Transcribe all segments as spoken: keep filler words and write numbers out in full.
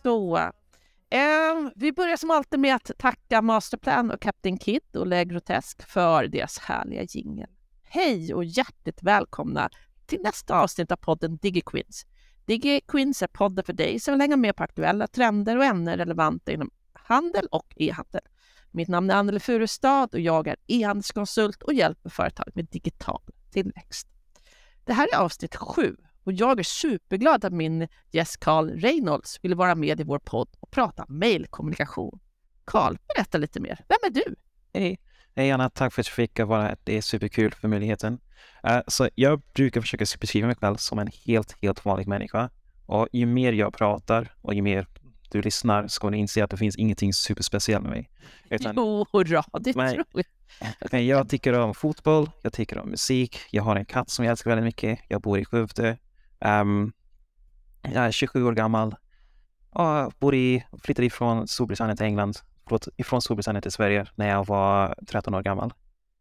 Så, eh, vi börjar som alltid med att tacka Masterplan och Captain Kid och Le Grotesque för deras härliga jingle. Hej och hjärtligt välkomna till nästa avsnitt av podden DigiQueens. DigiQueens är podden för dig som vill hänga med på aktuella trender och ämnen relevanta inom handel och e-handel. Mitt namn är Anneli Furustad och jag är e-handelskonsult och hjälper företag med digital tillväxt. Det här är avsnitt sju och jag är superglad att min gäst Carl Reynolds ville vara med i vår podd och prata mejlkommunikation. Carl, berätta lite mer. Vem är du? Hej, hej Anna, tack för att jag fick vara här. Det är superkul för möjligheten. Uh, så jag brukar försöka beskriva mig själv som en helt, helt vanlig människa. Och ju mer jag pratar och ju mer du lyssnar ska du inse att det finns ingenting superspeciellt med mig. Utan, jo, hurra, det men, tror jag. Men jag tycker om fotboll, jag tycker om musik, jag har en katt som jag älskar väldigt mycket, jag bor i Skövde, um, jag är tjugosju år gammal och bor i, flyttade ifrån Storbritannien till England, ifrån Storbritannien till Sverige när jag var tretton år gammal.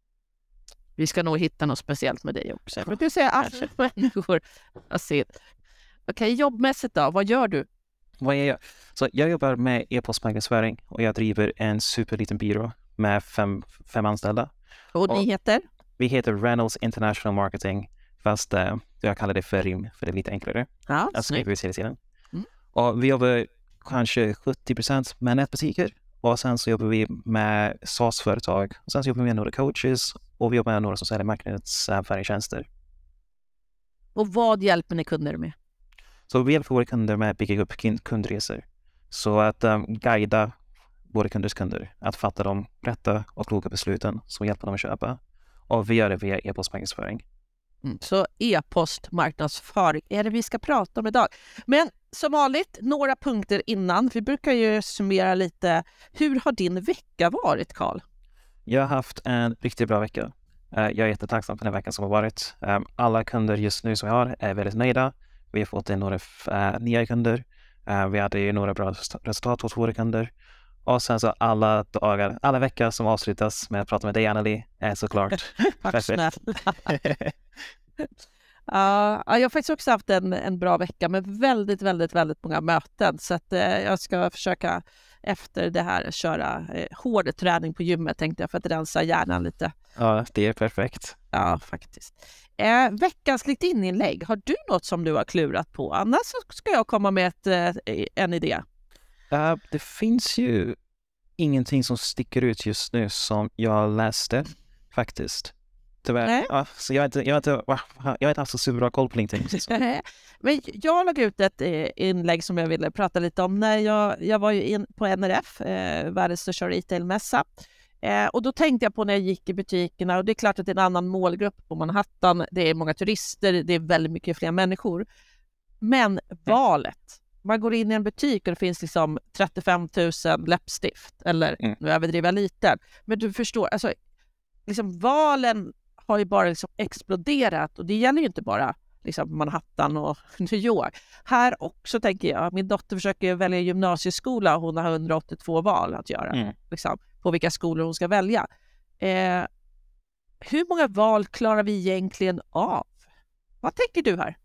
Vi ska nog hitta något speciellt med dig också. För du säger att människor har sett. Okej, jobbmässigt då, vad gör du? Vad jag gör? Så jag jobbar med e-postmarknadsföring och jag driver en superliten byrå med fem, fem anställda. Och ni och heter? Vi heter Reynolds International Marketing, fast uh, jag kallar det för R I M för det är lite enklare. Ja, jag skriver ut hela tiden. Mm. Och vi jobbar kanske sjuttio procent med nätbutiker och sen så jobbar vi med SaaS-företag och sen så jobbar vi med några coaches och vi jobbar med några som säljer marknadsföringstjänster. Och vad hjälper ni kunder med? Så vi hjälper våra kunder med att bygga upp kundresor. Så att um, guida våra kunders kunder att fatta de rätta och kloka besluten som hjälper dem att köpa. Och vi gör det via e-postmarknadsföring. Mm, så e-postmarknadsföring är det vi ska prata om idag. Men som vanligt, några punkter innan. Vi brukar ju summera lite. Hur har din vecka varit, Carl? Jag har haft en riktigt bra vecka. Jag är jättetacksam för den veckan som har varit. Alla kunder just nu som jag har är väldigt nöjda. Vi har fått in några uh, nya kunder. Uh, vi hade ju några bra resultat hos våra kunder. Och sen så alla dagar, alla veckor som avslutas med att prata med dig, Anneli, är såklart perfekt. Ja, uh, jag har faktiskt också haft en, en bra vecka med väldigt, väldigt, väldigt många möten. Så att uh, jag ska försöka efter det här köra uh, hård träning på gymmet, tänkte jag, för att rensa hjärnan lite. Ja, det är perfekt. Ja, faktiskt. Eh, veckans LinkedIn-inlägg. Har du något som du har klurat på? Annars så ska jag komma med ett, eh, en idé. Uh, det finns ju ingenting som sticker ut just nu som jag läste, faktiskt. Tyvärr. Ja, så jag har inte, jag har inte, jag har inte haft så superbra koll på LinkedIn. Men jag lade ut ett inlägg som jag ville prata lite om. När jag, jag var ju in på N R F, eh, världens största retailmässa. Eh, och då tänkte jag på när jag gick i butikerna, och det är klart att det är en annan målgrupp på Manhattan. Det är många turister, det är väldigt mycket fler människor. Men valet. Man går in i en butik och det finns liksom trettiofem tusen läppstift. Eller, mm. nu överdriver jag lite. Men du förstår, alltså, liksom valen har ju bara liksom exploderat. Och det gäller ju inte bara liksom Manhattan och New York. Här också tänker jag, min dotter försöker välja gymnasieskola. Hon har hundraåttiotvå val att göra. Mm. Liksom, på vilka skolor hon ska välja. Eh, hur många val klarar vi egentligen av? Vad tänker du här?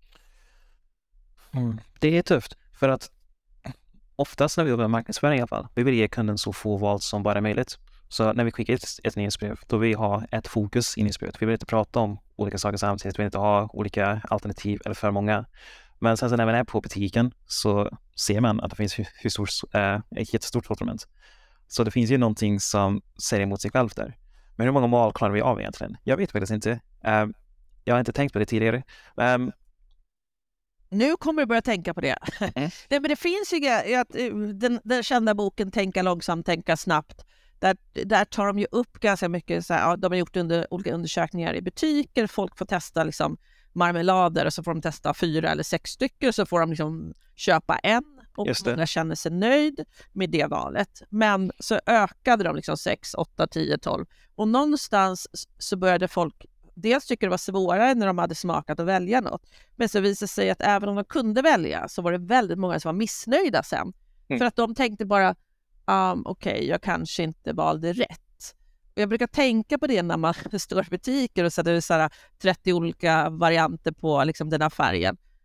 Mm. Det är tufft, för att oftast när vi jobbar med marknadsföring i alla fall, vi vill ge kunden så få val som bara möjligt. Så när vi skickar ett, ett nyhetsbrev, då vill vi ha ett fokus i nyhetsbrevet. Vi vill inte prata om olika saker samtidigt, vi vill inte ha olika alternativ eller för många. Men sen så när man är på butiken så ser man att det finns hur, hur stort, äh, ett jättestort sortiment. Så det finns ju någonting som säger emot sig själv där. Men hur många val klarar vi av egentligen? Jag vet faktiskt inte. Uh, jag har inte tänkt på det tidigare. Um, Nu kommer du börja tänka på det. Mm. Nej, men det finns ju att den, den kända boken Tänka långsamt, tänka snabbt. Där, där tar de ju upp ganska mycket. Så här, ja, de har gjort under, olika undersökningar i butiker. Folk får testa liksom marmelader och så får de testa fyra eller sex stycken. Så får de liksom köpa en och många känner sig nöjd med det valet. Men så ökade de liksom sex, åtta, tio, tolv. Och någonstans så började folk dels tycker det var svårare när de hade smakat och välja något. Men så visade sig att även om de kunde välja så var det väldigt många som var missnöjda sen. Mm. För att de tänkte bara, um, okej, okay, jag kanske inte valde rätt. Och jag brukar tänka på det när man står i butiker och sätter så här trettio olika varianter på liksom den här färgen.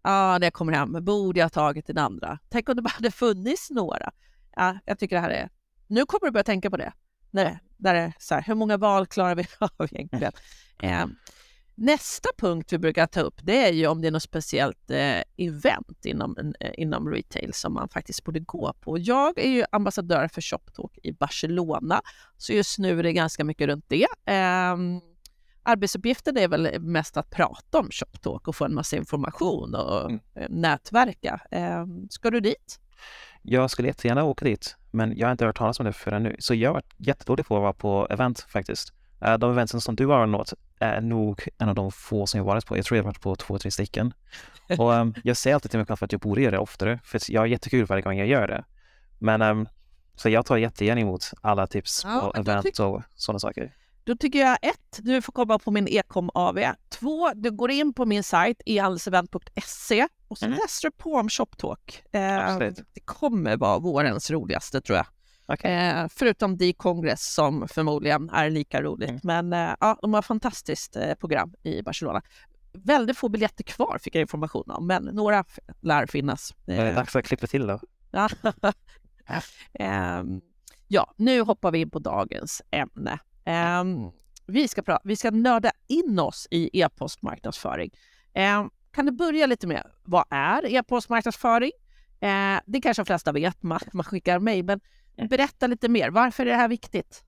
ah, när jag kommer hem, borde jag ha tagit den andra? Tänk om det bara hade funnits några. Ja, jag tycker det här är... Nu kommer du börja tänka på det. När, där är så här, hur många val klarar vi av egentligen? Eh, nästa punkt vi brukar ta upp, det är ju om det är något speciellt eh, event inom, eh, inom retail som man faktiskt borde gå på. Jag är ju ambassadör för ShopTalk i Barcelona, så just nu är det ganska mycket runt det. Eh, arbetsuppgiften är väl mest att prata om ShopTalk och få en massa information och mm. nätverka. Eh, ska du dit? Jag skulle jättegärna åka dit, men jag har inte hört talas om det förrän nu. Så jag har varit jättedålig på att vara på event faktiskt. De eventen som du har nått är nog en av de få som jag varit på. Jag tror jag har varit på två, tre stycken. Och um, jag säger alltid till mig själv att jag borde göra det oftare, för jag har jättekul varje gång jag gör det. Men um, så jag tar jättegärna emot alla tips ja, på event och sådana saker. Då tycker jag ett, du får komma på min Ecom A V. Två, du går in på min sajt e handelsevent punkt se och så mm. läser du på om ShopTalk. Eh, det kommer vara vårens roligaste tror jag. Okay. Eh, förutom D-kongress som förmodligen är lika roligt. Mm. Men eh, ja, de har ett fantastiskt eh, program i Barcelona. Väldigt få biljetter kvar fick jag information om, men några lär finnas. Eh, det är dags att klippa till då. eh, ja, nu hoppar vi in på dagens ämne. Um, vi, ska pra- vi ska nörda in oss i e-postmarknadsföring. Um, kan du börja lite med, vad är e-postmarknadsföring? Uh, det kanske de flesta vet, man, man skickar mejl, men berätta lite mer. Varför är det här viktigt?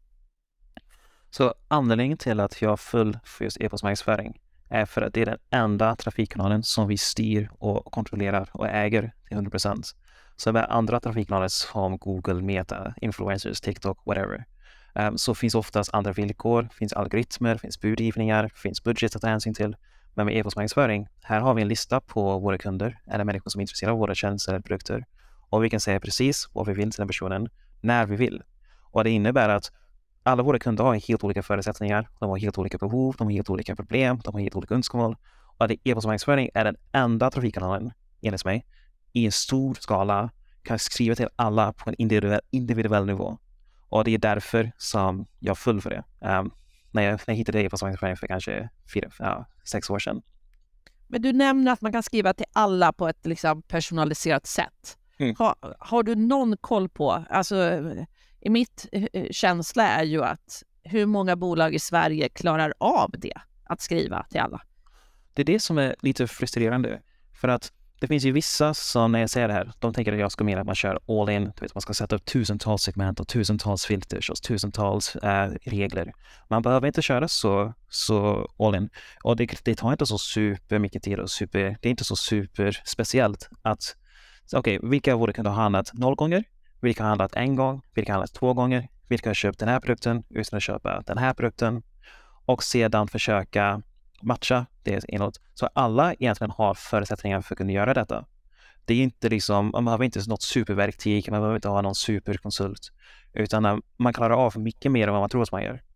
Så anledningen till att jag föll för just e-postmarknadsföring är för att det är den enda trafikkanalen som vi styr och kontrollerar och äger till hundra procent. Så med andra trafikkanaler som Google, Meta, Influencers, TikTok, whatever. Um, så finns oftast andra villkor, finns algoritmer, finns budgivningar, finns budget att ta hänsyn till. Men med e-postmarknadsföring, här har vi en lista på våra kunder eller människor som är intresserade av våra tjänster eller produkter. Och vi kan säga precis vad vi vill till den personen när vi vill. Och det innebär att alla våra kunder har helt olika förutsättningar, de har helt olika behov, de har helt olika problem, de har helt olika önskemål. Och att e-postmarknadsföring är den enda trafikkanalen, enligt mig, i en stor skala kan skriva till alla på en individuell, individuell nivå. Och det är därför som jag föll för det. Um, när, jag, när jag hittade e-postmarknadsföring för kanske fyra, ja, sex år sedan. Men du nämner att man kan skriva till alla på ett liksom, personaliserat sätt. Mm. Ha, har du någon koll på, alltså i mitt eh, känsla är ju att hur många bolag i Sverige klarar av det, att skriva till alla? Det är det som är lite frustrerande. För att det finns ju vissa som när jag säger det här, de tänker att jag ska mena att man kör all in. Du vet, man ska sätta upp tusentals segment och tusentals filters och tusentals äh, regler. Man behöver inte köra så, så all in. Och det, det tar inte så super mycket tid och super, det är inte så super speciellt att okej, okay, vilka våra kunder har handlat noll gånger? Vilka har handlat en gång? Vilka har handlat två gånger? Vilka har köpt den här produkten utan att köpa den här produkten? Och sedan försöka matcha det inåt. Så alla egentligen har förutsättningar för att kunna göra detta. Det är inte liksom, man behöver inte något superverktyg, man behöver inte ha någon superkonsult. Utan man klarar av mycket mer än vad man tror att man gör.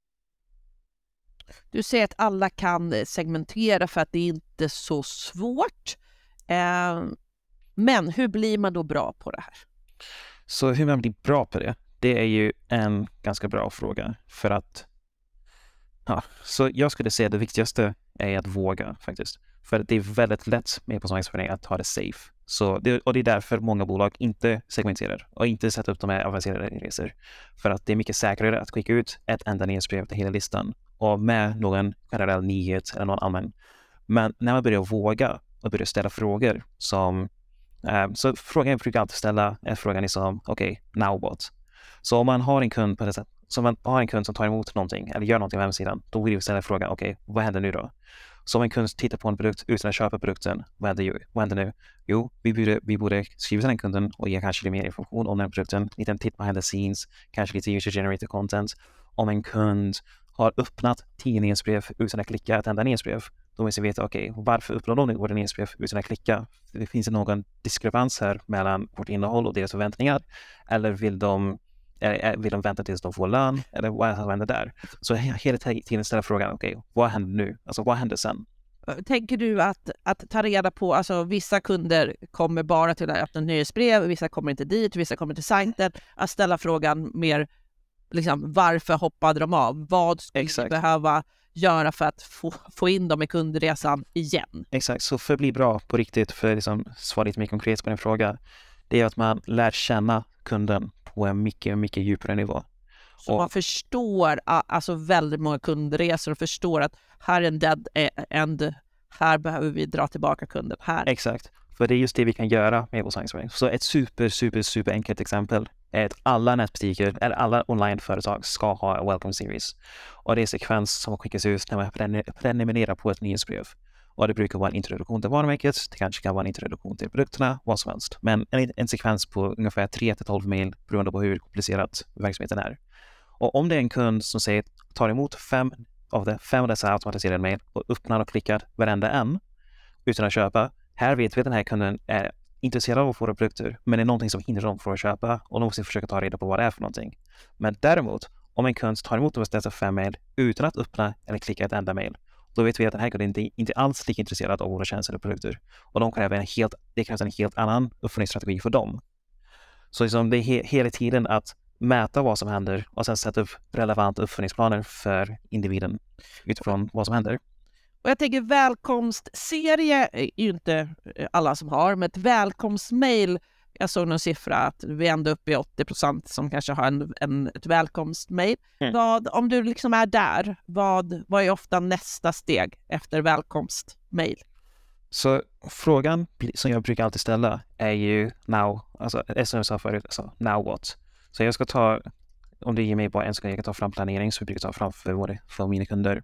Du säger att alla kan segmentera för att det är inte så svårt. Eh, men hur blir man då bra på det här? Så hur man blir bra på det, det är ju en ganska bra fråga. För att ja, så jag skulle säga att det viktigaste är att våga faktiskt. För det är väldigt lätt med e-postmarknadsföring att ha det safe. Så det, och det är därför många bolag inte segmenterar och inte sätter upp de här avancerade resor. För att det är mycket säkrare att skicka ut ett enda nyhetsbrev till hela listan och med någon generell nyhet eller någon allmän. Men när man börjar våga och börjar ställa frågor som eh, så frågan jag brukar alltid ställa är frågan liksom okej, okay, now what? Så om man har en kund på det sättet, så man har en kund som tar emot någonting eller gör någonting på hemsidan, då vill vi ställa frågan okej, okay, vad händer nu då? Så om en kund tittar på en produkt utan att köpa produkten, vad händer, ju, vad händer nu? Jo, vi borde, vi borde skriva till den kunden och ge kanske lite mer information om den produkten, lite en titt behind the scenes, kanske lite user-generated content. Om en kund har öppnat tio nyhetsbrev utan att klicka ett enda nyhetsbrev, då måste vi veta okej, okay, varför öppnar de våra nyhetsbrev utan att klicka? Det finns någon diskrepans här mellan vårt innehåll och deras förväntningar, eller vill de vill de vänta tills de får lön eller vad händer där? Så hela tiden ställa frågan, okej, okay, vad händer nu? Alltså vad händer sen? Tänker du att, att ta reda på, alltså vissa kunder kommer bara till att öppna nyhetsbrev, vissa kommer inte dit, vissa kommer till sajten, att ställa frågan mer liksom, varför hoppade de av? Vad skulle vi behöva göra för att få, få in dem i kundresan igen? Exakt, så för att bli bra på riktigt, för att liksom svara lite mer konkret på din fråga, det är att man lär känna kunden på en mycket, mycket djupare nivå. Så och man förstår alltså väldigt många kundresor och förstår att här är en dead end, här behöver vi dra tillbaka kunden här. Exakt, för det är just det vi kan göra med vår marknadsföring. Så ett super, super, super enkelt exempel är att alla nätbutiker eller alla onlineföretag ska ha en welcome series. Och det är sekvens som skickas ut när man prenumererar på ett nyhetsbrev. Och det brukar vara en introduktion till varumärket, det kanske kan vara en introduktion till produkterna, vad som helst. Men en, en sekvens på ungefär tre till tolv mejl beroende på hur komplicerat verksamheten är. Och om det är en kund som säger tar emot fem av det, fem av dessa automatiserade mejl och öppnar och klickar varenda en utan att köpa, här vet vi att den här kunden är intresserad av våra produkter, men det är någonting som hindrar dem från att köpa och de måste försöka ta reda på vad det är för någonting. Men däremot, om en kund tar emot dessa fem mejl utan att öppna eller klicka ett enda mejl, då vet vi att den här kunden inte, inte alls lika intresserad av våra tjänster eller produkter. Och de kräver en helt, det krävs en helt annan uppföljningsstrategi för dem. Så liksom det är he, hela tiden att mäta vad som händer och sen sätta upp relevanta uppföljningsplaner för individen utifrån vad som händer. Och jag tänker välkomstserie är ju inte alla som har, men ett välkomstmail, jag såg någon siffra att vi är ändå uppe i åttio procent som kanske har en, en, ett välkomstmail. Mm. Vad, om du liksom är där, vad, vad är ofta nästa steg efter välkomstmail? Så frågan som jag brukar alltid ställa är ju now, alltså som jag sa förut, alltså now what? Så jag ska ta, om du ger mig bara en sekund, jag kan ta fram planering så vi brukar ta fram för, våra, för mina kunder.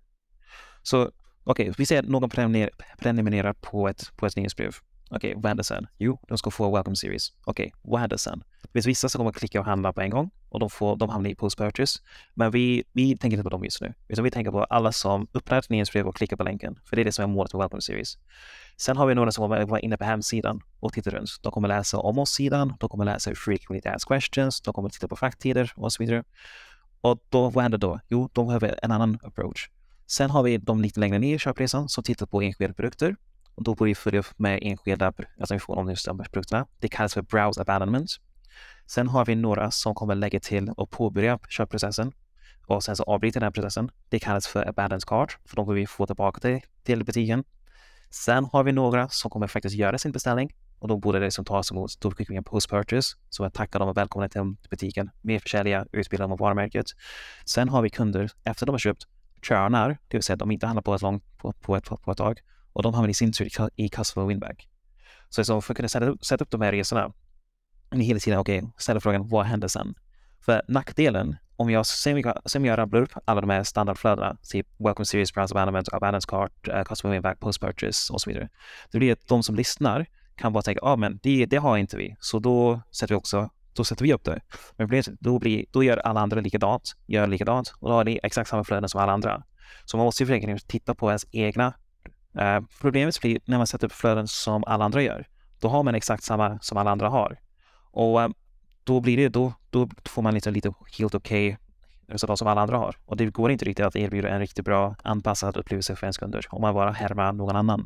Så okej, okay, vi ser att någon prenumererar, prenumererar på ett, på ett nyhetsbrev. Okej, okay, vad händer sen? Jo, de ska få welcome series. Okej, okay, vad händer sen? Det finns vissa som kommer att klicka och handla på en gång och de, får, de hamnar i post-purchase. Men vi, vi tänker inte på dem just nu. Utan vi tänker på alla som öppnar ett nyhetsbrev och klickar på länken. För det är det som är målet med welcome series. Sen har vi några som var inne på hemsidan och tittar runt. De kommer läsa om oss-sidan, de kommer läsa hur frequently asked questions, de kommer titta på frakttider och så vidare. Och då, vad händer då? Jo, de behöver en annan approach. Sen har vi de lite längre ner i köpresan som tittar på enskilda produkter. Och då får vi följa upp med enskilda alltså information om just de produkterna. Det kallas för browse abandonment. Sen har vi några som kommer lägga till och påbörja köpprocessen. Och sen så avbryter den här processen. Det kallas för abandoned cart. För då får vi få tillbaka till, till butiken. Sen har vi några som kommer faktiskt göra sin beställning. Och då borde det som tas emot. Då skickar vi en post-purchase. Så att tacka dem och välkomna till butiken. Mer försäljare, utbilda dem om varumärket. Sen har vi kunder efter de har köpt churnar, det vill säga att de inte handlar på ett, långt, på, på ett, på ett tag och de hamnar i sin tur i customer winback. Så, så för att kunna sätta upp, sätta upp de här resorna ni hela tiden, okej, okay, ställa frågan, vad händer sen? För nackdelen, om jag sen, sen jag rabblar upp alla de här standardflödena, typ welcome series, browse abandonment, abandoned cart, uh, customer winback, post purchase och så vidare, det blir att de som lyssnar kan bara tänka, ja ah, men det, det har inte vi, så då sätter vi också då sätter vi upp det. Men då, blir, då gör alla andra likadant, gör likadant och då har ni exakt samma flöden som alla andra. Så man måste ju försöka titta på ens egna. Eh, problemet blir när man sätter upp flöden som alla andra gör. Då har man exakt samma som alla andra har. Och eh, då blir det, då, då får man lite, lite helt okej okay resultat som alla andra har. Och det går inte riktigt att erbjuda en riktigt bra anpassad upplevelse för ens kunder om man bara härmar någon annan.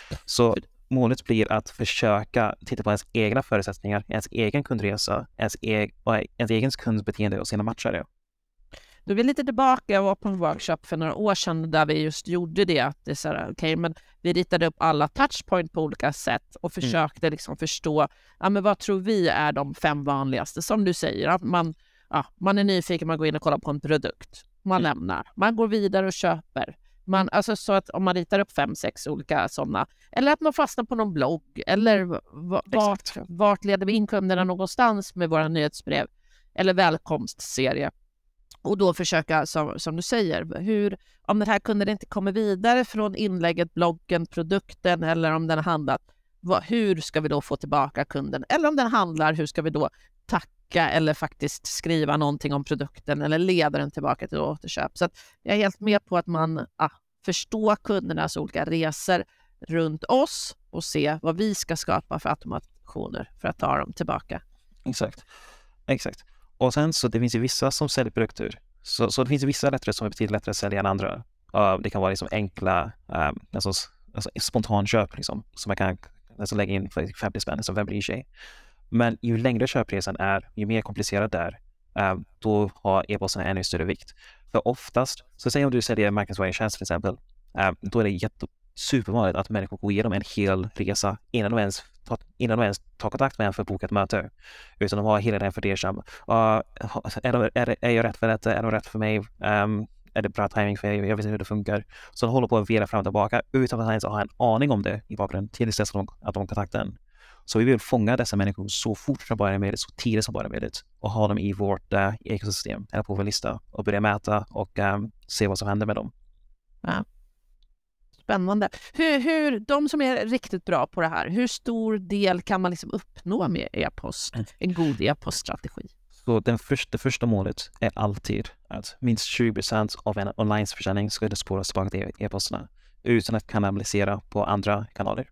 Så målet blir att försöka titta på ens egna förutsättningar, ens egen kundresa, ens, eg- ens egen kundbeteende och sina matcha det. Då är vi lite tillbaka. Jag var på en workshop för några år sedan där vi just gjorde det. Att det är så här, okay, men vi ritade upp alla touchpoint på olika sätt och försökte mm. liksom förstå ja, men vad tror vi är de fem vanligaste. Som du säger, att man, ja, man är nyfiken, man går in och kollar på en produkt. Man mm. lämnar, man går vidare och köper. Man, alltså så att om man ritar upp fem, sex olika sådana, eller att man fastnar på någon blogg, eller v- vart, vart leder vi in kunderna någonstans med våra nyhetsbrev eller välkomstserie. Och då försöka, som, som du säger, hur, om den här kunden inte kommer vidare från inlägget, bloggen, produkten eller om den har handlat, vad, hur ska vi då få tillbaka kunden? Eller om den handlar, hur ska vi då tacka eller faktiskt skriva någonting om produkten eller leda den tillbaka till återköp? Så att jag är helt med på att man ah, förstår kundernas olika resor runt oss och se vad vi ska skapa för automationer för att ta dem tillbaka. Exakt, exakt. Och sen så det finns ju vissa som säljer produkter. Så, så det finns ju vissa lättare som är betydligt lättare att sälja än andra. Uh, det kan vara liksom enkla, um, alltså, alltså spontanköp liksom, som man kan alltså, lägga in för femtio spänn, som vem bryr sig. Men ju längre köpresan är, ju mer komplicerad det är, eh, då har e-posten ännu större vikt. För oftast, så säg om du säljer marknadsföringstjänst till exempel, eh, då är det jätte, supervanligt att människor går igenom en hel resa innan de ens tar, innan de ens tar kontakt med en för att boka ett möte. Utan de har hela den fundersam. Uh, är, de, är, är jag rätt för detta? Är det rätt för mig? Um, är det bra timing för mig? Jag vet inte hur det funkar. Så de håller på att vela fram och tillbaka utan att ens ha en aning om det i bakgrunden tills dess att de, att de kontaktar en. Så vi vill fånga dessa människor så fort som bara är möjligt, så tidigt som bara är möjligt och ha dem i vårt uh, ekosystem eller på vår lista och börja mäta och um, se vad som händer med dem. Ja. Spännande. Hur, hur, de som är riktigt bra på det här, hur stor del kan man liksom uppnå med e-post? En god e-poststrategi? Så den första, det första målet är alltid att minst tjugo procent av en online-försäljning ska spåras tillbaka till e-posterna utan att kanalisera på andra kanaler.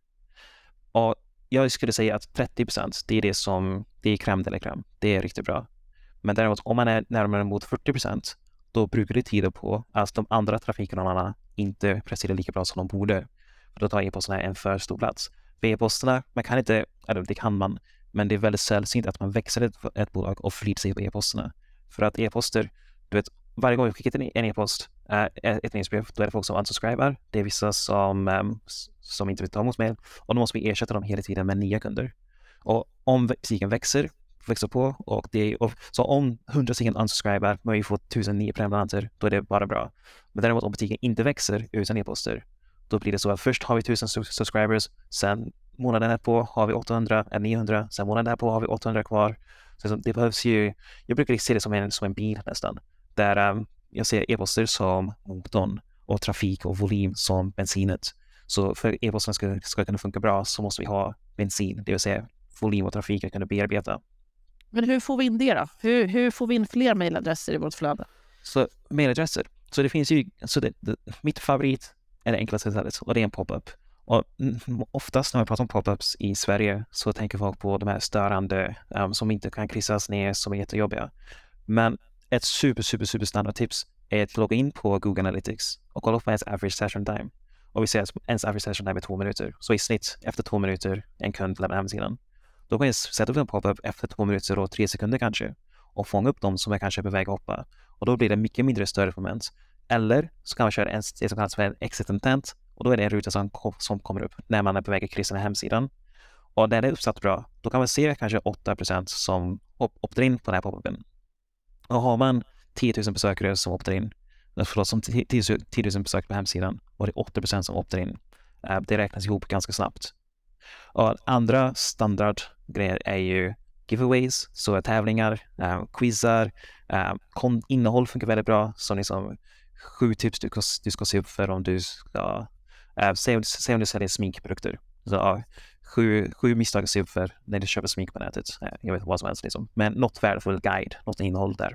Och jag skulle säga att trettio procent, det är det som, det är crème de la crème. Det är riktigt bra. Men däremot om man är närmare mot fyrtio procent, då brukar det tyda på att de andra trafikkanalerna inte presterar lika bra som de borde. För då tar e-posterna en för stor plats. För e-posterna, man kan inte, eller det kan man, men det är väldigt sällsynt att man växer ett, ett bolag och förlitar sig på e-posterna. För att e-poster, du vet, varje gång vi skickar en e-post, äh, ett nyhetsbrev, då är det folk som unsubscriber. Det är vissa som, um, som inte vill ta emot mail. Och då måste vi ersätta dem hela tiden med nya kunder. Och om butiken växer, växer på, och det och, så om hundra stycken unsubscriber, men vi får tusen nya prenumeranter, då är det bara bra. Men däremot om butiken inte växer utan e-poster, då blir det så att först har vi tusen subscribers, sen månaden här på har vi åttahundra eller niohundra, sen månaden här på har vi åttahundra kvar. Så det behövs ju, jag brukar se det som en, som en bil nästan, där um, jag ser e-poster som motorn och trafik och volym som bensinet. Så för e-posterna ska, ska kunna funka bra så måste vi ha bensin, det vill säga volym och trafik att kunna bearbeta. Men hur får vi in det då? Hur, hur får vi in fler mejladresser i vårt flöde? Så mejladresser, så det finns ju, så det, det, mitt favorit är det enklaste sättet och det är en pop-up. Och oftast när man pratar om pop-ups i Sverige så tänker folk på de här störande um, som inte kan kryssas ner, som är jättejobbiga. Men ett super, super, super standard tips är att logga in på Google Analytics och kolla på ens average session time. Och vi ser att ens average session time är två minuter. Så i snitt efter två minuter en kund lämnar hemsidan. Då kan jag sätta upp en pop-up efter två minuter och tre sekunder kanske och fånga upp dem som är kanske på väg att hoppa. Och då blir det mycket mindre större moment. Eller så kan man köra en, det som kallas för en exit intent, och då är det en ruta som, som kommer upp när man är på väg att kryssa den hemsidan. Och när det är uppsatt bra, då kan man se kanske åtta procent som optar in på den här pop-upen. Och har man tio tusen besökare som optar in, förlåt, som tio tusen besökare på hemsidan och det är åtta procent som optar in, det räknas ihop ganska snabbt. Och andra standardgrejer är ju giveaways, så tävlingar, äh, quizar, äh, kon- innehåll funkar väldigt bra, som liksom sju tips du, du ska se upp för om du ska, äh, säg, säg om du säljer sminkprodukter. Så, äh, sju, sju misstag att se upp för när du köper smink på nätet. Äh, jag vet vad som helst liksom. Men något värdefullt guide, något innehåll där.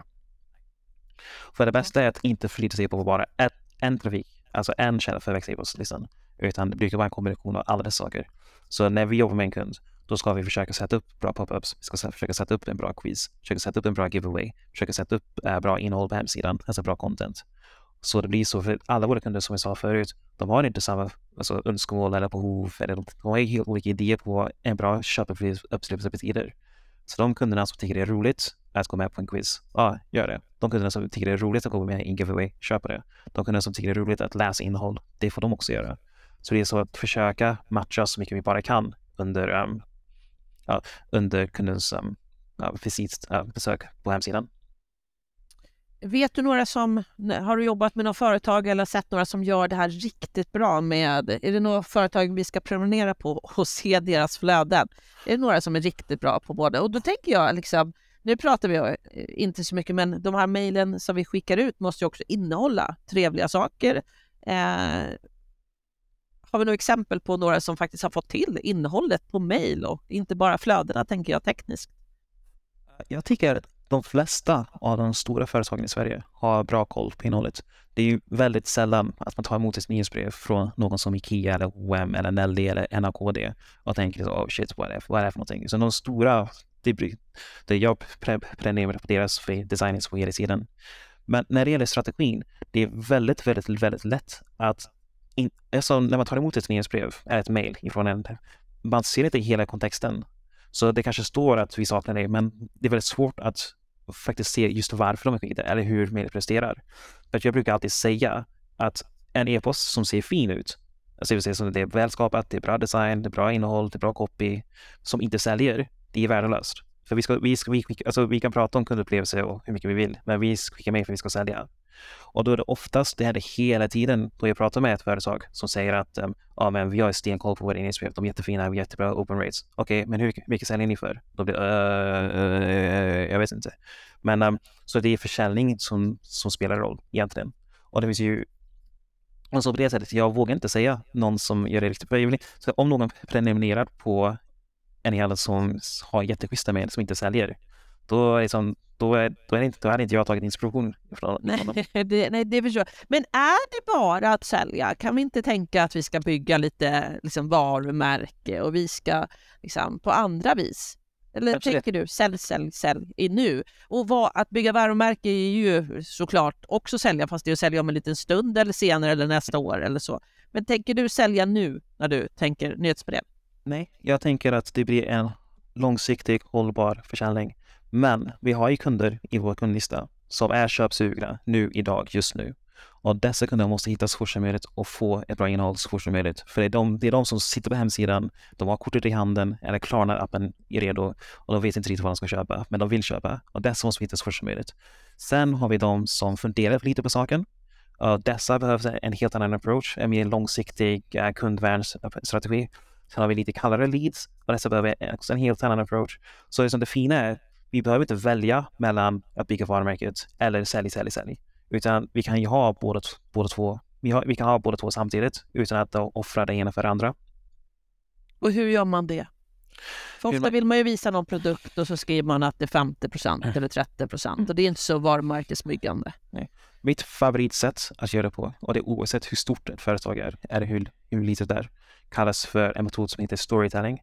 För det bästa är att inte förlita sig på bara ett, en trafik, alltså en källa för att växa i postlistan, utan det brukar vara en kombination av alla dessa saker. Så när vi jobbar med en kund, då ska vi försöka sätta upp bra pop-ups, vi ska försöka sätta upp en bra quiz, försöka sätta upp en bra giveaway, försöka sätta upp äh, bra innehåll på hemsidan, alltså bra content. Så det blir så för alla våra kunder, som jag sa förut, de har inte samma alltså, önskemål eller behov, eller de har helt olika idéer på en bra köpupplevelse betyder. Så de kunderna som tycker det är roligt att gå med på en quiz, ja, gör det. De kunderna som tycker det är roligt att gå med i en giveaway, köper det. De kunderna som tycker det är roligt att läsa innehåll, det får de också göra. Så det är så att försöka matcha så mycket vi bara kan under, um, ja, under kundens um, ja, visit, uh, besök på hemsidan. Vet du några som, har du jobbat med några företag eller sett några som gör det här riktigt bra med, är det några företag vi ska prenumerera på och se deras flöden? Är det några som är riktigt bra på både? Och då tänker jag liksom, nu pratar vi inte så mycket, men de här mejlen som vi skickar ut måste ju också innehålla trevliga saker. Eh, har vi några exempel på några som faktiskt har fått till innehållet på mejl och inte bara flödena, tänker jag tekniskt? Jag tycker att de flesta av de stora företagen i Sverige har bra koll på innehållet. Det är ju väldigt sällan att man tar emot ett nyhetsbrev från någon som IKEA eller H och M eller Nelly eller N A K D och tänker oh shit, vad är det, vad är det för någonting? Så de stora, det, det jag prenumererar på deras designers på hela sidan. Men när det gäller strategin, det är väldigt, väldigt, väldigt lätt att in, alltså när man tar emot ett nyhetsbrev eller ett mejl ifrån en, man ser inte hela kontexten. Så det kanske står att vi saknar det, men det är väldigt svårt att faktiskt se just varför de är skickade eller hur mejlet presterar. För att jag brukar alltid säga att en e-post som ser fin ut, alltså det vill säga som det är välskapat, det är bra design, det är bra innehåll, det är bra copy, som inte säljer, det är värdelöst. För vi, ska, vi, ska, vi, alltså vi kan prata om kundupplevelse och hur mycket vi vill, men vi skickar mejl för att vi ska sälja. Och då är det oftast, det händer hela tiden då jag pratar med ett företag som säger att um, ja, men vi har stenkoll på våra inköp, de är jättefina, vi har jättebra open rates. Okej, okay, men hur mycket säljer ni för? Då blir uh, uh, uh, jag vet inte. Men um, så det är försäljning som, som spelar roll egentligen. Och det finns ju, och så på det sättet, jag vågar inte säga någon som gör det riktigt bra. Så om någon prenumererar på en hel som har jätteschyssta med som inte säljer, då är det som Då, är, då, är det inte, då hade inte jag tagit inspiration från honom. Nej, det, nej, det förstår jag. Men är det bara att sälja? Kan vi inte tänka att vi ska bygga lite liksom, varumärke och vi ska liksom, på andra vis? Eller Absolut. tänker du sälj, sälj, sälj i nu? Och vad, att bygga varumärke är ju såklart också sälja, fast det är att sälja om en liten stund eller senare eller nästa år eller så. Men tänker du sälja nu när du tänker nyhetsbrev? Nej, jag tänker att det blir en långsiktig, hållbar försäljning. Men vi har ju kunder i vår kundlista som är köpsugna nu, idag, just nu. Och dessa kunder måste hitta så fort som möjligt och få ett bra innehåll så fort som möjligt. För det är, de, det är de som sitter på hemsidan, de har kortet i handen eller Klarna-appen är redo och de vet inte riktigt vad de ska köpa, men de vill köpa. Och dessa måste vi hitta så fort som möjligt. Sen har vi de som funderar lite på saken. Och dessa behöver en helt annan approach, en mer långsiktig uh, kundvärnsstrategi. Sen har vi lite kallare leads och dessa behöver också en helt annan approach. Så det som det fina är, vi behöver inte välja mellan att bygga varumärket eller sälj, sälj, sälj. Utan vi kan ju ha båda, båda två. Vi, har, vi kan ha båda två samtidigt utan att offra det ena för det andra. Och hur gör man det? För ofta man... vill man ju visa någon produkt och så skriver man att det är femtio procent eller trettio procent. Och det är inte så varumärkesbyggande. Nej. Mitt favoritsätt att göra det på, och det är oavsett hur stort ett företag är, eller hur, hur litet det är, kallas för en metod som heter storytelling.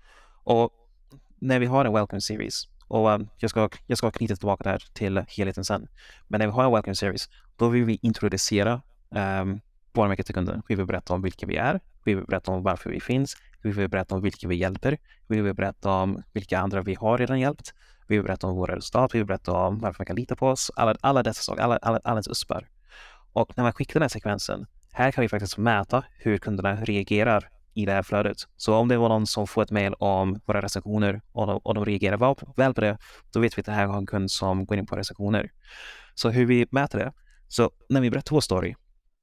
Och när vi har en welcome series, och um, jag ska, jag ska knyta tillbaka där till helheten sen. Men när vi har en welcome series, då vill vi introducera um, varumärket till kunden. Vi vill berätta om vilka vi är. Vi vill berätta om varför vi finns. Vi vill berätta om vilka vi hjälper. Vi vill berätta om vilka andra vi har redan hjälpt. Vi vill berätta om våra resultat. Vi vill berätta om varför man kan lita på oss. Alla, alla dessa saker, alla, alla, alla uspar. Och när man skickar den här sekvensen, här kan vi faktiskt mäta hur kunderna reagerar i det här flödet. Så om det var någon som får ett mejl om våra recensioner och de, och de reagerar väl, väl på det, då vet vi att det här har en kund som går in på recensioner. Så hur vi mäter det, så när vi berättar vår story,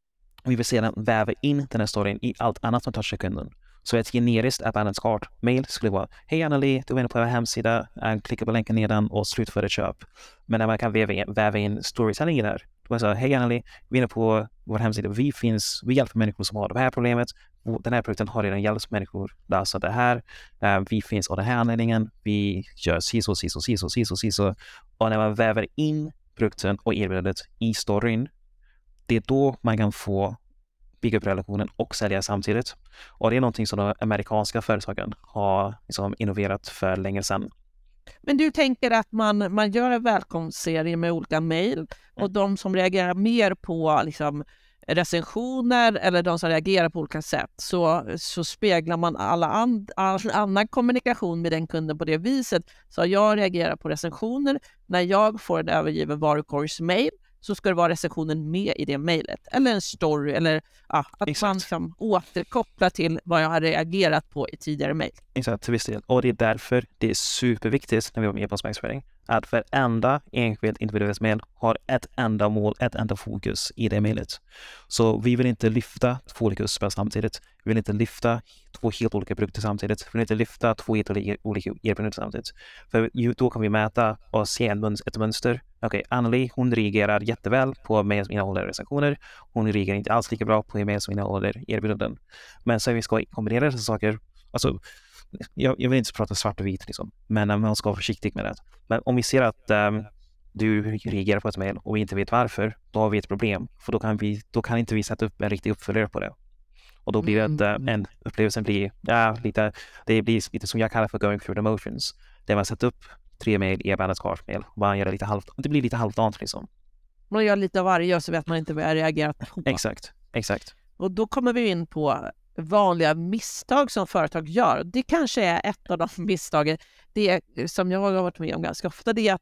vi vill sedan väva in den här storyn i allt annat som touchar kunden. Så ett generiskt abandoned cart-mail skulle vara: hej Anneli, du är inne på vår hemsida, klicka på länken nedan och slutför ett köp. Men när man kan väva in, väva in storytelling i det här, då är det så: hej Anneli, vi är inne på vår hemsida, vi finns, vi hjälper människor som har det här problemet, den här produkten har redan hjälpt människor lösa det här, vi finns av den här anledningen, vi gör siso, siso, siso, siso, siso. Och när man väver in produkten och erbjudandet i storyn, det är då man kan få bygga upp relationen och sälja samtidigt. Och det är någonting som de amerikanska företagen har liksom innoverat för länge sedan. Men du tänker att man, man gör en välkomstserie med olika mejl och mm. de som reagerar mer på liksom, recensioner eller de som reagerar på olika sätt, så, så speglar man alla and, all annan kommunikation med den kunden på det viset. Så jag reagerar på recensioner. När jag får en övergiven varukorgsmail, så ska det vara recensionen med i det mejlet. Eller en story, eller ja, att Exakt. man kan återkoppla till vad jag har reagerat på i tidigare mejl. Exakt, till viss del. Och det är därför det är superviktigt när vi har med e-postmarknadsföring att varenda enskilt individuellt mejl har ett enda mål, ett enda fokus i det mejlet. Så vi vill inte lyfta två olika USP samtidigt. Vi vill inte lyfta två helt olika produkter samtidigt. Vi vill inte lyfta två helt olika erbjudanden samtidigt. För då kan vi mäta och se en mönster, ett mönster. Okej, okay, Anneli, hon reagerar jätteväl på mejl som innehåller recensioner. Hon reagerar inte alls lika bra på mejl som innehåller erbjudanden. Men så vi ska kombinera dessa saker. Alltså, jag, jag vill inte prata svart och vit liksom, men man ska vara försiktig med det. Men om vi ser att um, du reagerar på ett mejl och vi inte vet varför, då har vi ett problem. För då kan, vi, då kan inte vi sätta upp en riktig uppföljare på det. Och då blir det att mm. en upplevelse blir, ja, lite, det blir lite som jag kallar för going through the motions. Där man sätter upp tre mejl i abandoned cart-mejl och man gör det lite halvt, det blir lite halvdant liksom. Man gör lite av varje så vet man inte vad jag reagerat på. Exakt, exakt. Och då kommer vi in på vanliga misstag som företag gör. Det kanske är ett av de misstagen, det som jag har varit med om ganska ofta, det är att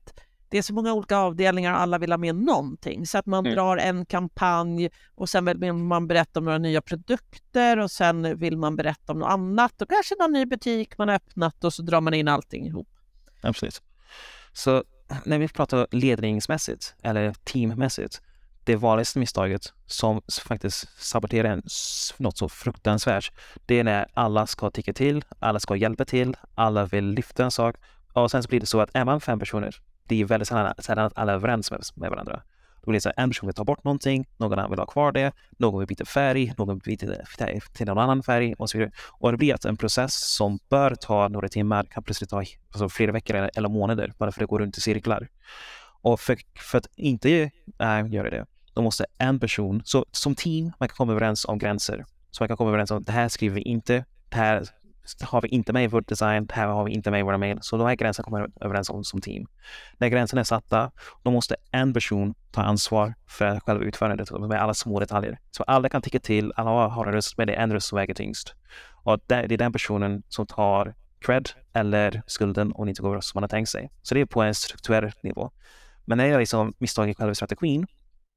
det är så många olika avdelningar och alla vill ha med någonting. Så att man Mm. drar en kampanj och sen vill man berätta om några nya produkter och sen vill man berätta om något annat och kanske någon ny butik man har öppnat och så drar man in allting ihop. Absolut. Så när vi pratar ledningsmässigt eller teammässigt, det vanligaste misstaget som faktiskt saboterar en s- något så fruktansvärt, det är när alla ska tycka till, alla ska hjälpa till, alla vill lyfta en sak och sen så blir det så att är man fem personer, det är väldigt sällan sällan att alla är överens med, med varandra. Då blir det så att en person vill ta bort någonting, någon annan vill ha kvar det, någon vill byta färg, någon vill byta till någon annan färg och så vidare. Och det blir att en process som bör ta några timmar kan plötsligt ta alltså, flera veckor eller, eller månader bara för att det går runt i cirklar. Och för, för att inte äh, göra det, då måste en person, så som team, man kan komma överens om gränser. Så man kan komma överens om det här skriver vi inte, det här har vi inte med i vår design, det här har vi inte med i våra mail. Så de här gränserna kommer vi överens om som team. När gränserna är satta, då måste en person ta ansvar för själva utförandet med alla små detaljer. Så alla kan tycka till, alla har en röst, men det är en röst som väger tyngst. Och det är den personen som tar cred eller skulden om det inte går som man har tänkt sig. Så det är på en strukturell nivå. Men när det är liksom misstag i själva strategin,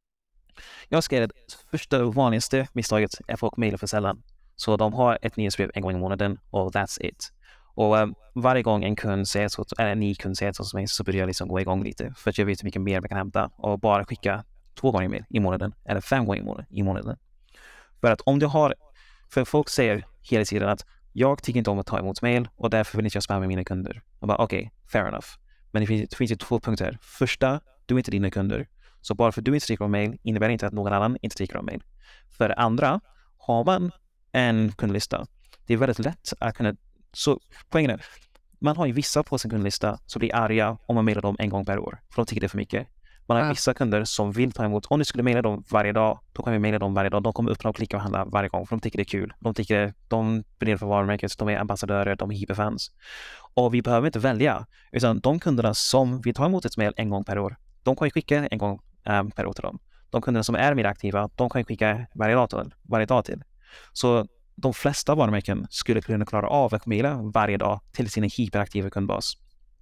jag skrev att första och vanligaste misstaget är att folk mejlar för sällan. Så de har ett nyhetsbrev en gång i månaden och that's it. Och um, varje gång en kund säger så, eller en ny kund säger så som mig, så börjar jag liksom gå igång lite. För att jag vet hur mycket mer man kan hämta och bara skicka två gånger mer i månaden eller fem gånger i månaden. I månaden. För att om du har, för folk säger hela tiden att jag tycker inte om att ta emot mail och därför vill inte jag spamma mina kunder. Och bara okej, okay, fair enough. Men det finns, det finns ju två punkter. Första, du är inte dina kunder. Så bara för att du inte tycker om mail innebär inte att någon annan inte tycker om mail. För det andra, har man en kundlista, det är väldigt lätt att kunna, så poängen är, man har ju vissa på sin kundlista som blir arga om man mailar dem en gång per år, för de tycker det är för mycket. Man har Ja. vissa kunder som vill ta emot, om du skulle mejla dem varje dag, då kan vi mejla dem varje dag, de kommer öppna och klicka och handla varje gång, för de tycker det är kul. De tycker, de brinner för varumärket, de är ambassadörer, de är hyperfans. Och vi behöver inte välja, utan de kunderna som vill ta emot ett mejl en gång per år, de kan ju skicka en gång um, per år till dem. De kunderna som är mer aktiva, de kan ju skicka varje dag till. Varje dag till. Så de flesta varumärken skulle kunna klara av att mejla varje dag till sin hyperaktiva kundbas.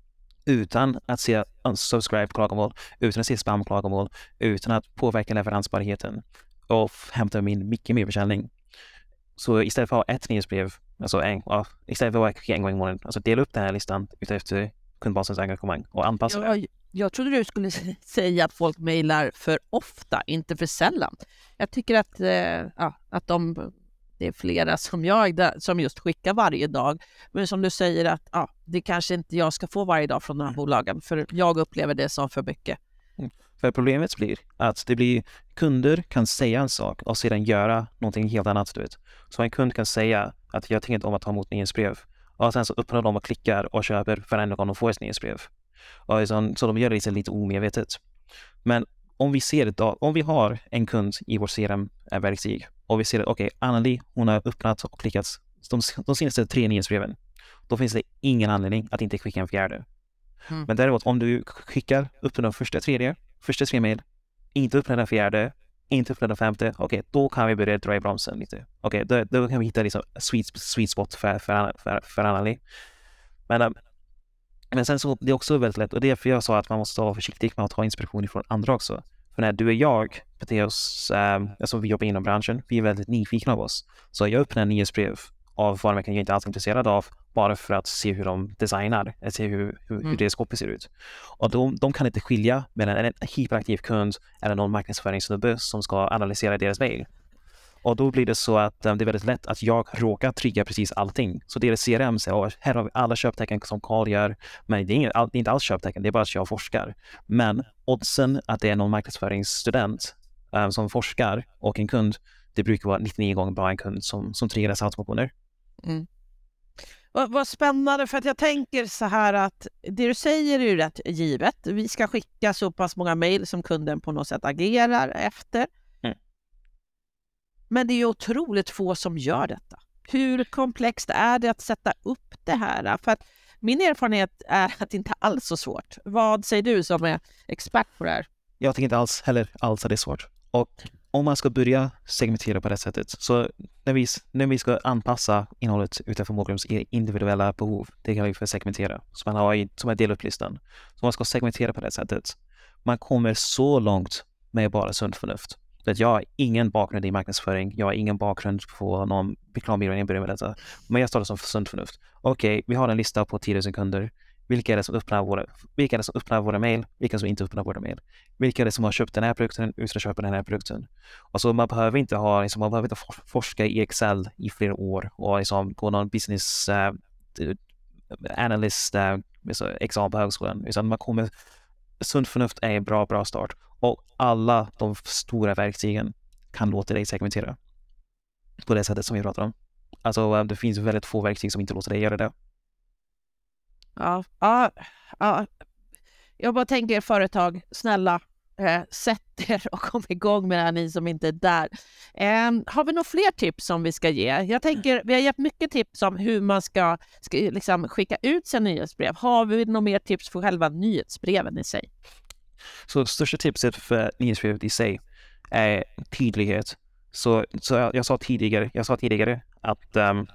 Utan att se unsubscribe-klagomål, utan att se spam-klagomål, utan att påverka leveransbarheten och hämta min mycket mer försäljning. Så istället för att ha ett nyhetsbrev, alltså en, ja, istället för att skicka en gång i månaden, alltså dela upp den här listan utefter kundbasens engagemang och anpassa det. Jag, jag trodde du skulle säga att folk mejlar för ofta, inte för sällan. Jag tycker att, eh, ja, att de, det är flera som jag där, som just skickar varje dag. Men som du säger att ja, det kanske inte jag ska få varje dag från de här bolagen, för jag upplever det som för mycket. Mm. För problemet blir att det blir kunder kan säga en sak och sedan göra någonting helt annat. Du vet. Så en kund kan säga att jag tänker inte om att ta emot nyhetsbrev. Och sen så öppnar de och klickar och köper för en gång de får ett nyhetsbrev. Och så, så de gör det lite, lite omedvetet. Men om vi ser det då, om vi har en kund i vår C R M-verktyg och vi ser att okej, okay, Anneli, hon har öppnat och klickat de, de senaste tre nyhetsbreven. Då finns det ingen anledning att inte skicka en fjärde. Mm. Men däremot om du skickar upp den första tredje, första tre mejl, inte öppna den fjärde, inte öppna den femte, okej, okay, då kan vi börja dra i bromsen lite. Okej, okay, då, då kan vi hitta liksom sweet, sweet spot för, för, för, för Anneli. Men, um, men sen så, det är också väldigt lätt, och det är för jag sa att man måste vara försiktig med att ta inspiration från andra också. För när du och jag beter oss, um, alltså vi jobbar inom branschen, vi är väldigt nyfikna av oss. Så jag öppnar en nyhetsbrev av varumärken jag inte alls är intresserad av, bara för att se hur de designar, att se hur, hur, mm. hur deras copy ser ut. Och de, de kan inte skilja mellan en hyperaktiv kund eller någon marknadsföringssnubbe som ska analysera deras mail. Och då blir det så att um, det är väldigt lätt att jag råkar trigga precis allting. Så deras C R M säger, oh, här har vi alla köptecken som Carl gör, men det är, inget, det är inte alls köptecken, det är bara att jag forskar. Men oddsen att det är någon marknadsföringsstudent um, som forskar och en kund, det brukar vara nittionio gånger bara en kund som, som triggar dessa automationer. Mm. Vad, vad spännande, för att jag tänker så här att det du säger är ju rätt givet. Vi ska skicka så pass många mejl som kunden på något sätt agerar efter. Mm. Men det är ju otroligt få som gör detta. Hur komplext är det att sätta upp det här? För att min erfarenhet är att det inte alls är så svårt. Vad säger du som är expert på det här? Jag tycker inte alls heller alls att det är svårt. Och om man ska börja segmentera på det sättet, så när vi, när vi ska anpassa innehållet utifrån målgruppens individuella behov, det kan vi för segmentera, så man har i, som en del upp listan. Så man ska segmentera på det sättet. Man kommer så långt med bara sunt förnuft. Att jag har ingen bakgrund i marknadsföring, jag har ingen bakgrund på någon reklambyrå när jag börjar med detta, men jag startar som sunt förnuft. Okej, okay, vi har en lista på tio tusen kunder. Vilka är det som öppnar våra, vilka är det som öppnar våra mejl? Vilka som inte öppnar våra mejl? Vilka är det som har köpt den här produkten utan att köpa den här produkten? Och så man behöver inte ha, liksom, man behöver inte forska i Excel i flera år och liksom gå någon business uh, analyst uh, examen på högskolan. Utan man kommer, sunt förnuft är en bra, bra start. Och alla de stora verktygen kan låta dig segmentera på det sättet som vi pratar om. Alltså det finns väldigt få verktyg som inte låter dig göra det. Ja, ja, ja. Jag bara tänker företag, snälla, eh, sätt er och kom igång med det här, ni som inte är där. Eh, har vi några fler tips som vi ska ge? Jag tänker, vi har gett mycket tips om hur man ska, ska liksom skicka ut sina nyhetsbrev. Har vi några mer tips för själva nyhetsbreven i sig? Så det största tipset för nyhetsbrevet i sig är tydlighet. Så, så jag, jag sa tidigare, jag sa tidigare att um,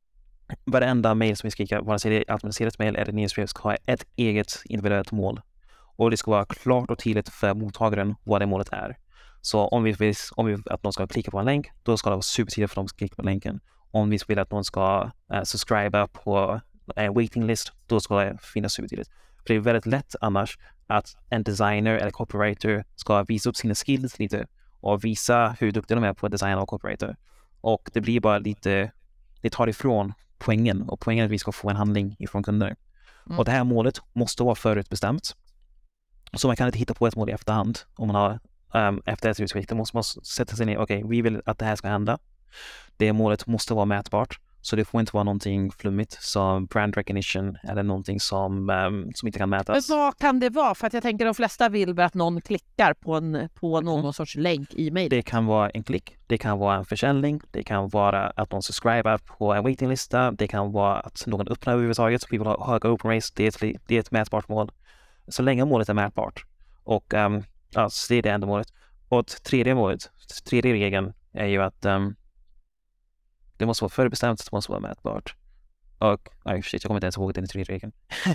varenda mejl som vi skickar, vare sig det är automatiserat mejl eller nyhetsbrev, ska ha ett eget individuellt mål. Och det ska vara klart och tydligt för mottagaren vad det målet är. Så om vi vill, om vi vill att någon ska klicka på en länk, då ska det vara supertydligt för att de ska klicka på länken. Om vi vill att någon ska uh, subscriba på en waiting list, då ska det finnas supertydligt. För det är väldigt lätt annars att en designer eller copywriter ska visa upp sina skills lite och visa hur duktiga de är på design och copywriter. Och det blir bara lite, det tar ifrån poängen, och poängen är att vi ska få en handling ifrån kunder. Mm. Och det här målet måste vara förutbestämt. Så man kan inte hitta på ett mål i efterhand. Om man har um, efter ett utskick, måste man sätta sig ner, okej, okay, vi vill att det här ska hända. Det målet måste vara mätbart. Så det får inte vara någonting flummigt som brand recognition eller någonting som, um, som inte kan mätas. Men vad kan det vara? För att jag tänker att de flesta vill att någon klickar på, en, på någon mm. sorts länk i mejl. Det kan vara en klick, det kan vara en försäljning, det kan vara att någon subscriber på en waitinglista, det kan vara att någon öppnar överhuvudtaget, så vi vill ha höga open rates, det är, ett, det är ett mätbart mål. Så länge målet är mätbart. Och um, alltså, det är det enda målet. Och tredje målet, tredje regeln är ju att um, det måste vara förbestämt, det måste vara mätbart. Och, nej shit, jag kommer inte ens ihåg den tredje regeln.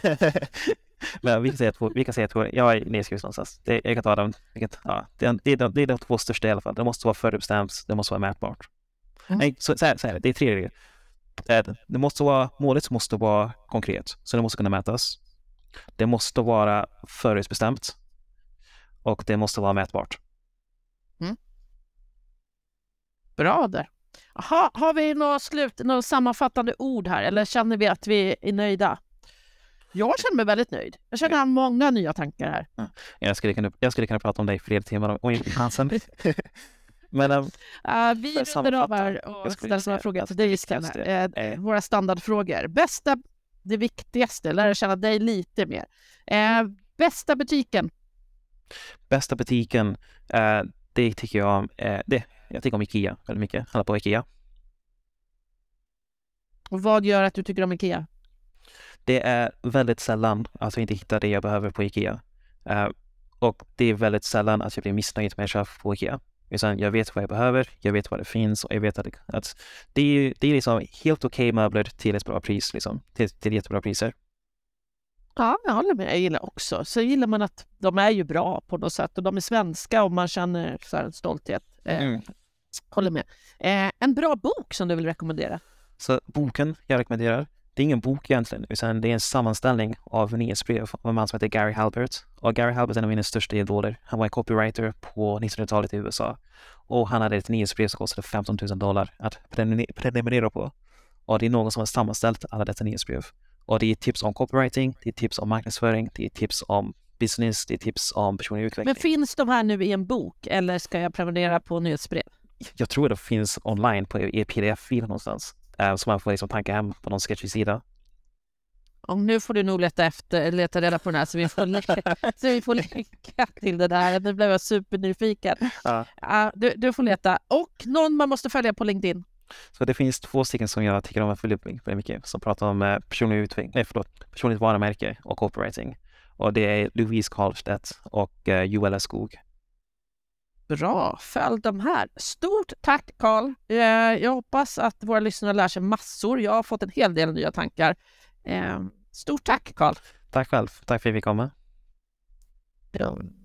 Men vi kan säga att, vi kan säga att jag är nedskriven någonstans. Det, jag kan ta dem, vilket, ja, det, är, det, är, det är de två största i alla fall. Det måste vara förbestämt, det måste vara mätbart. Mm. Nej, så, så, här, så här, det är tre regler. Det, det måste vara, målet måste vara konkret, så det måste kunna mätas. Det måste vara förutbestämt och det måste vara mätbart. Mm. Bra där. Aha, har vi något slut, något sammanfattande ord här, eller känner vi att vi är nöjda? Jag känner mig väldigt nöjd. Jag känner ja. många nya tankar här. Ja. Jag, skulle kunna, jag skulle kunna prata om dig fler timmar om chansen. Men um, uh, vi runder av här och ställer några frågor till dig, Skanner. Uh, våra standardfrågor. Bästa, det viktigaste, lär känna dig lite mer. Uh, bästa butiken? Bästa butiken, uh, det tycker jag uh, det. Jag tycker om Ikea väldigt mycket. Handlar på Ikea. Och vad gör att du tycker om Ikea? Det är väldigt sällan att jag inte hittar det jag behöver på Ikea. Uh, och det är väldigt sällan att jag blir missnöjd med att köpa på Ikea. Utan jag vet vad jag behöver, jag vet vad det finns och jag vet att det, att det är, det är liksom helt okej okay möbler till ett bra pris. Liksom, till, till jättebra priser. Ja, jag håller med. Jag gillar också. Så gillar man att de är ju bra på något sätt. Och de är svenska och man känner så här en stolthet. Eh, mm. Håller med. Eh, en bra bok som du vill rekommendera? Så boken jag rekommenderar, det är ingen bok egentligen, utan det är en sammanställning av nyhetsbrev av en man som heter Gary Halbert. Och Gary Halbert är en av mina största idoler. Han var en copywriter på nittonhundratalet i U S A. Och han hade ett nyhetsbrev som kostade femton tusen dollar att prenumerera på. Och det är någon som har sammanställt alla dessa nyhetsbrev. Och det är tips om copywriting, det är tips om marknadsföring, det är tips om business, det är tips om personlig utveckling. Men finns de här nu i en bok eller ska jag prenumerera på nyhetsbrev? Jag tror att det finns online på e P D F-fil någonstans. Uh, så man får liksom tanka hem på någon sketchig sida. Och nu får du nog leta efter, leta reda på den här så vi får, länka, så vi får länka till det där. Nu blev jag supernyfiken. Uh. Uh, du, du får leta. Och någon man måste följa på LinkedIn. Så det finns två stycken som jag tycker om att följa upp väldigt mycket. Som pratar om uh, personlig utveckling, nej förlåt, personligt varumärke och copywriting. Och det är Louise Karlstedt och uh, Joella Skog. Bra, följ de här. Stort tack Carl. Eh, jag hoppas att våra lyssnare lär sig massor. Jag har fått en hel del nya tankar. Eh, stort tack Carl. Tack själv. Tack för att vi fick komma. Ja.